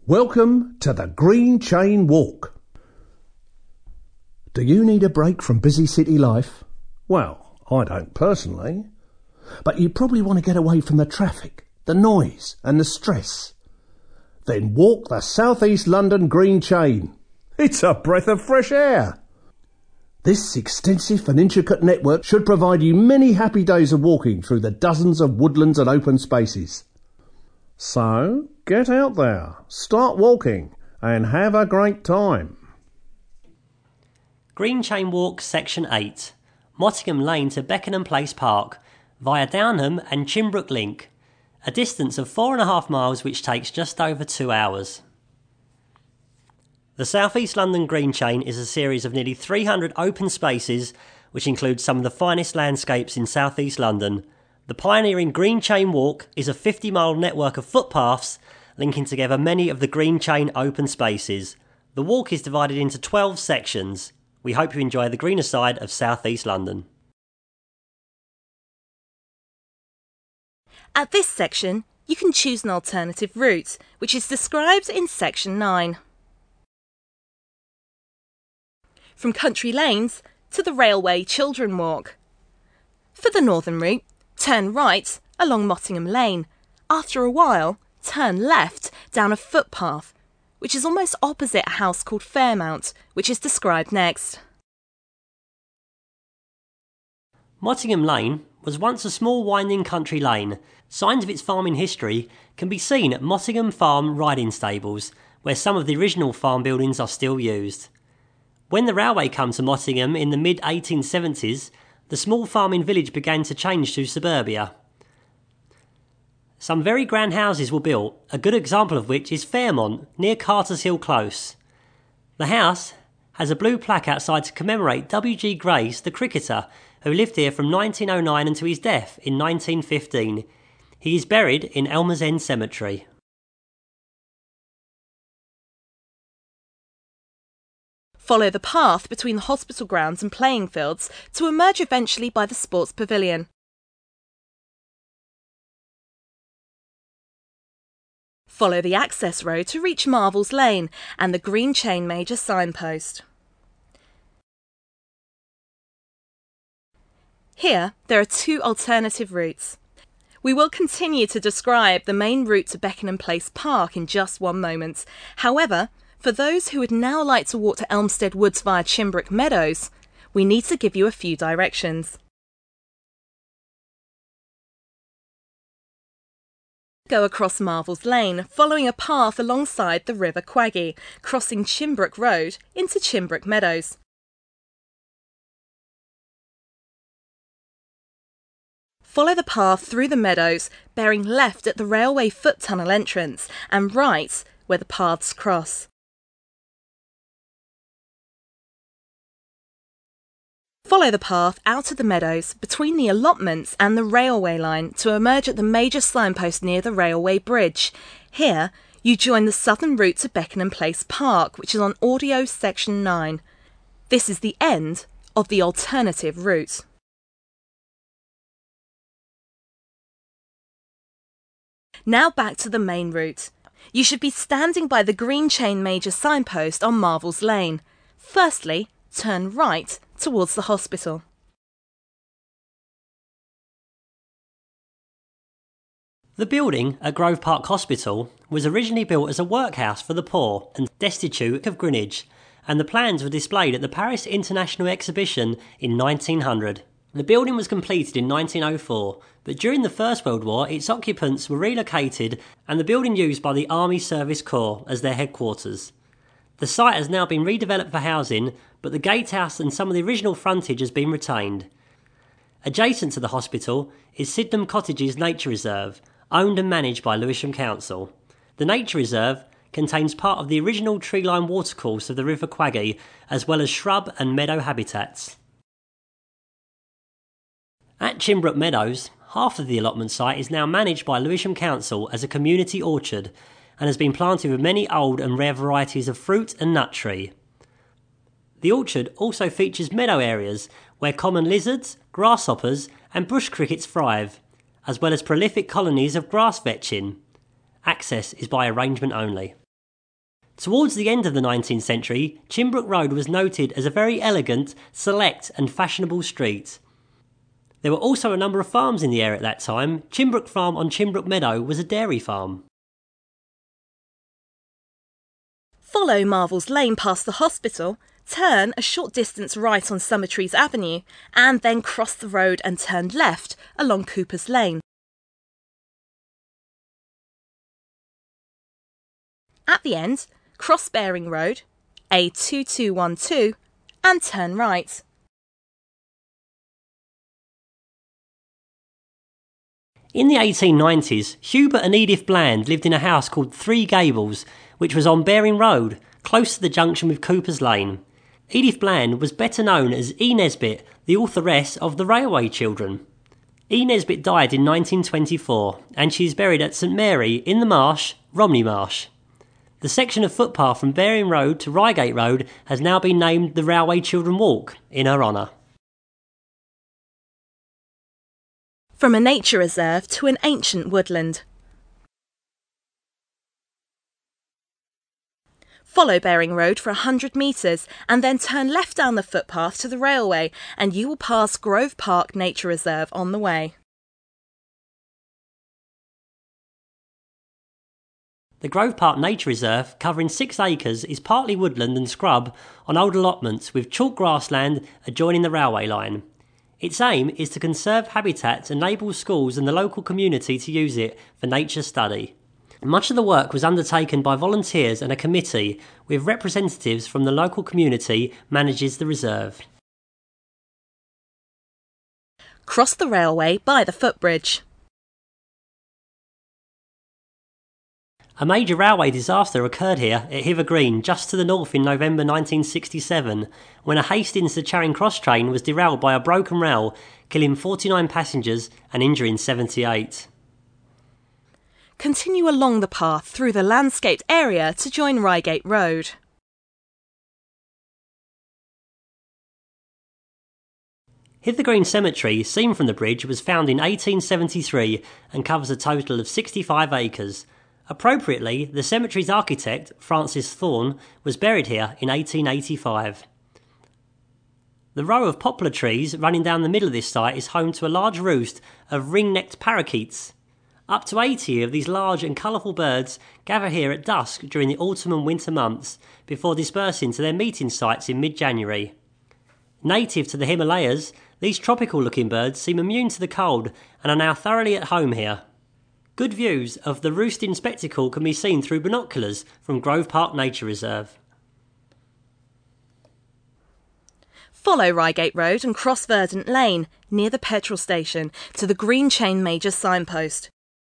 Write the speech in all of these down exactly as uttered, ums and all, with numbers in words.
Welcome to the Green Chain Walk. Do you need a break from busy city life? Well, I don't personally. But you probably want to get away from the traffic, the noise and the stress. Then walk the South East London Green Chain. It's a breath of fresh air. This extensive and intricate network should provide you many happy days of walking through the dozens of woodlands and open spaces. So, get out there, start walking, and have a great time. Green Chain Walk Section eight, Mottingham Lane to Beckenham Place Park, via Downham and Chimbrook Link, a distance of four and a half miles which takes just over two hours. The South East London Green Chain is a series of nearly three hundred open spaces which include some of the finest landscapes in South East London. The pioneering Green Chain Walk is a fifty mile network of footpaths linking together many of the Green Chain open spaces. The walk is divided into twelve sections. We hope you enjoy the greener side of South East London. At this section, you can choose an alternative route, which is described in Section nine. From Country Lanes to the Railway Children Walk. For the northern route, turn right along Mottingham Lane. After a while, turn left down a footpath, which is almost opposite a house called Fairmount, which is described next. Mottingham Lane was once a small winding country lane. Signs of its farming history can be seen at Mottingham Farm riding stables, where some of the original farm buildings are still used. When the railway came to Mottingham in the mid eighteen seventies, the small farming village began to change to suburbia. Some very grand houses were built, a good example of which is Fairmont, near Carter's Hill Close. The house has a blue plaque outside to commemorate W G Grace, the cricketer, who lived here from nineteen oh nine until his death in nineteen fifteen. He is buried in Elmer's End Cemetery. Follow the path between the hospital grounds and playing fields to emerge eventually by the sports pavilion. Follow the access road to reach Marvel's Lane and the Green Chain Major signpost. Here, there are two alternative routes. We will continue to describe the main route to Beckenham Place Park in just one moment. However, for those who would now like to walk to Elmstead Woods via Chimbrook Meadows, we need to give you a few directions. Go across Marvel's Lane, following a path alongside the River Quaggy, crossing Chimbrook Road into Chimbrook Meadows. Follow the path through the meadows, bearing left at the railway foot tunnel entrance and right where the paths cross. Follow the path out of the meadows between the allotments and the railway line to emerge at the major signpost near the railway bridge. Here, you join the southern route to Beckenham Place Park, which is on Audio Section nine. This is the end of the alternative route. Now back to the main route. You should be standing by the Green Chain Major signpost on Marvel's Lane. Firstly, turn right towards the hospital. The building at Grove Park Hospital was originally built as a workhouse for the poor and destitute of Greenwich, and the plans were displayed at the Paris International Exhibition in nineteen hundred. The building was completed in nineteen oh four, but during the First World War its occupants were relocated and the building used by the Army Service Corps as their headquarters. The site has now been redeveloped for housing, but the gatehouse and some of the original frontage has been retained. Adjacent to the hospital is Sydenham Cottages Nature Reserve, owned and managed by Lewisham Council. The Nature Reserve contains part of the original tree-lined watercourse of the River Quaggy, as well as shrub and meadow habitats. At Chimbrook Meadows, half of the allotment site is now managed by Lewisham Council as a community orchard and has been planted with many old and rare varieties of fruit and nut tree. The orchard also features meadow areas where common lizards, grasshoppers and bush crickets thrive, as well as prolific colonies of grass vetching. Access is by arrangement only. Towards the end of the nineteenth century, Chimbrook Road was noted as a very elegant, select and fashionable street. There were also a number of farms in the area at that time. Chimbrook Farm on Chimbrook Meadow was a dairy farm. Follow Marvel's Lane past the hospital, turn a short distance right on Summertrees Avenue, and then cross the road and turn left along Cooper's Lane. At the end, cross Baring Road, A two two one two, and turn right. In the eighteen nineties, Hubert and Edith Bland lived in a house called Three Gables, which was on Baring Road, close to the junction with Cooper's Lane. Edith Bland was better known as E. Nesbit, the authoress of The Railway Children. E. Nesbit died in nineteen twenty-four, and she is buried at St Mary in the Marsh, Romney Marsh. The section of footpath from Baring Road to Reigate Road has now been named the Railway Children Walk in her honour. From a nature reserve to an ancient woodland. Follow Baring Road for one hundred metres and then turn left down the footpath to the railway and you will pass Grove Park Nature Reserve on the way. The Grove Park Nature Reserve, covering six acres, is partly woodland and scrub on old allotments with chalk grassland adjoining the railway line. Its aim is to conserve habitat and enable schools and the local community to use it for nature study. Much of the work was undertaken by volunteers and a committee with representatives from the local community manages the reserve. Cross the railway by the footbridge. A major railway disaster occurred here at Hither Green just to the north in November nineteen sixty-seven when a Hastings to Charing Cross train was derailed by a broken rail, killing forty-nine passengers and injuring seventy-eight. Continue along the path through the landscaped area to join Reigate Road. Hither Green Cemetery, seen from the bridge, was found in eighteen seventy-three and covers a total of sixty-five acres. Appropriately, the cemetery's architect, Francis Thorne, was buried here in eighteen eighty-five. The row of poplar trees running down the middle of this site is home to a large roost of ring-necked parakeets. Up to eighty of these large and colourful birds gather here at dusk during the autumn and winter months before dispersing to their meeting sites in mid-January. Native to the Himalayas, these tropical-looking birds seem immune to the cold and are now thoroughly at home here. Good views of the roosting spectacle can be seen through binoculars from Grove Park Nature Reserve. Follow Reigate Road and cross Verdant Lane, near the petrol station, to the Green Chain Major signpost.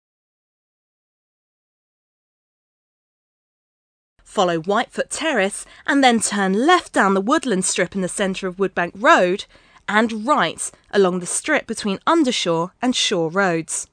Follow Whitefoot Terrace and then turn left down the woodland strip in the centre of Woodbank Road and right along the strip between Undershore and Shore Roads.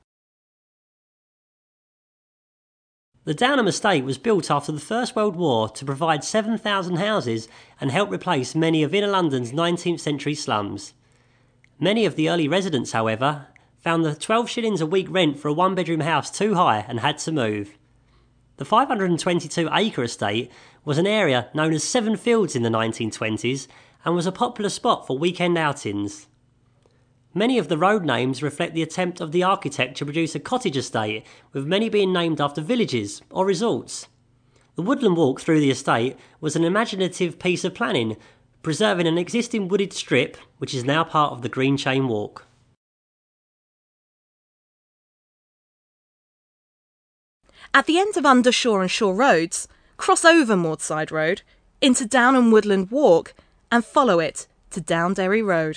The Downham Estate was built after the First World War to provide seven thousand houses and help replace many of inner London's nineteenth century slums. Many of the early residents, however, found the twelve shillings a week rent for a one-bedroom house too high and had to move. The five hundred twenty-two acre estate was an area known as Seven Fields in the nineteen twenties and was a popular spot for weekend outings. Many of the road names reflect the attempt of the architect to produce a cottage estate, with many being named after villages or resorts. The woodland walk through the estate was an imaginative piece of planning, preserving an existing wooded strip which is now part of the Green Chain Walk. At the end of Undershore and Shore Roads, cross over Moorside Road into Downham Woodland Walk and follow it to Downderry Road.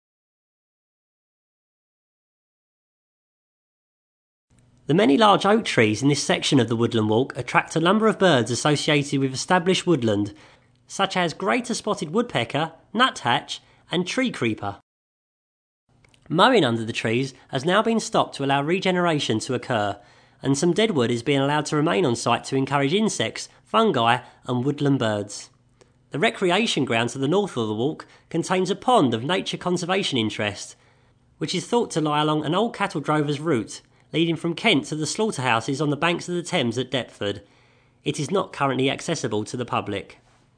The many large oak trees in this section of the Woodland Walk attract a number of birds associated with established woodland, such as greater spotted woodpecker, nuthatch and tree creeper. Mowing under the trees has now been stopped to allow regeneration to occur, and some deadwood is being allowed to remain on site to encourage insects, fungi and woodland birds. The recreation ground to the north of the walk contains a pond of nature conservation interest, which is thought to lie along an old cattle drover's route, leading from Kent to the slaughterhouses on the banks of the Thames at Deptford. It is not currently accessible to the public.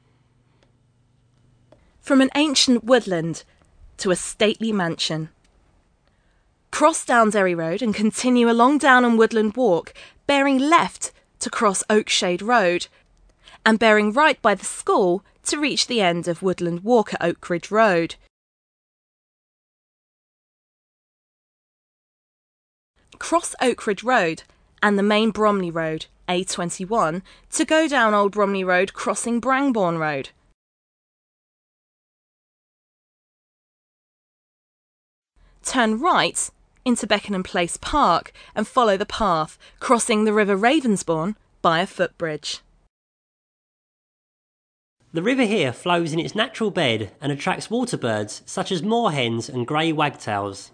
From an ancient woodland to a stately mansion. Cross Downsbury Road and continue along Downham Woodland Walk, bearing left to cross Oakshade Road, and bearing right by the school to reach the end of Woodland Walk at Oakridge Road. Cross Oakridge Road and the main Bromley Road, A twenty-one, to go down Old Bromley Road crossing Brangbourne Road. Turn right into Beckenham Place Park and follow the path, crossing the River Ravensbourne by a footbridge. The river here flows in its natural bed and attracts waterbirds such as moorhens and grey wagtails.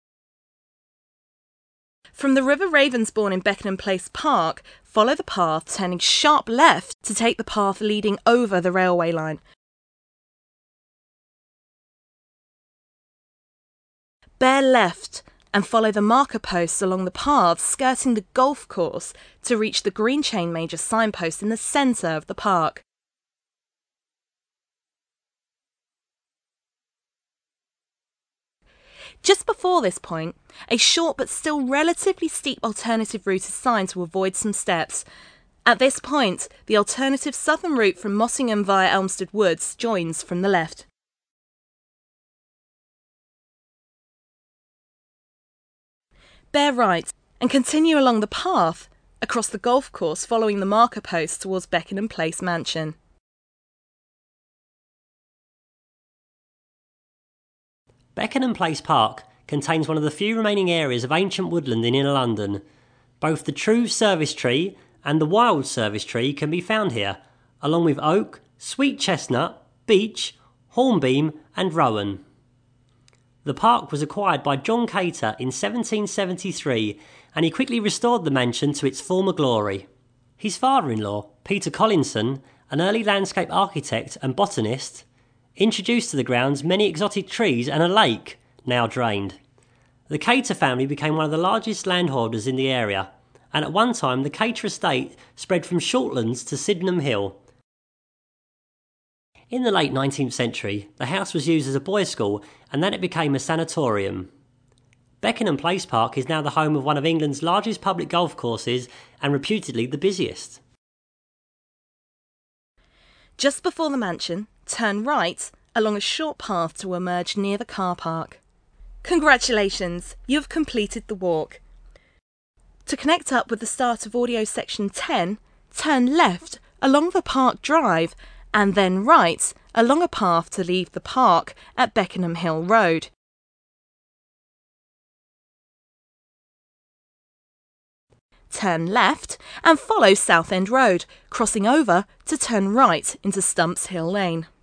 From the River Ravensbourne in Beckenham Place Park, follow the path turning sharp left to take the path leading over the railway line. Bear left and follow the marker posts along the path skirting the golf course to reach the Green Chain Major signpost in the centre of the park. Just before this point, a short but still relatively steep alternative route is signed to avoid some steps. At this point, the alternative southern route from Mottingham via Elmstead Woods joins from the left. Bear right and continue along the path across the golf course following the marker post towards Beckenham Place Mansion. Beckenham Place Park contains one of the few remaining areas of ancient woodland in inner London. Both the true service tree and the wild service tree can be found here, along with oak, sweet chestnut, beech, hornbeam and rowan. The park was acquired by John Cater in seventeen seventy-three, and he quickly restored the mansion to its former glory. His father-in-law, Peter Collinson, an early landscape architect and botanist, introduced to the grounds many exotic trees and a lake, now drained. The Cater family became one of the largest landholders in the area, and at one time the Cater estate spread from Shortlands to Sydenham Hill. In the late nineteenth century, the house was used as a boys' school and then it became a sanatorium. Beckenham Place Park is now the home of one of England's largest public golf courses and reputedly the busiest. Just before the mansion, turn right along a short path to emerge near the car park. Congratulations, you have completed the walk. To connect up with the start of audio section ten, turn left along the park drive and then right along a path to leave the park at Beckenham Hill Road. Turn left and follow Southend Road, crossing over to turn right into Stumps Hill Lane.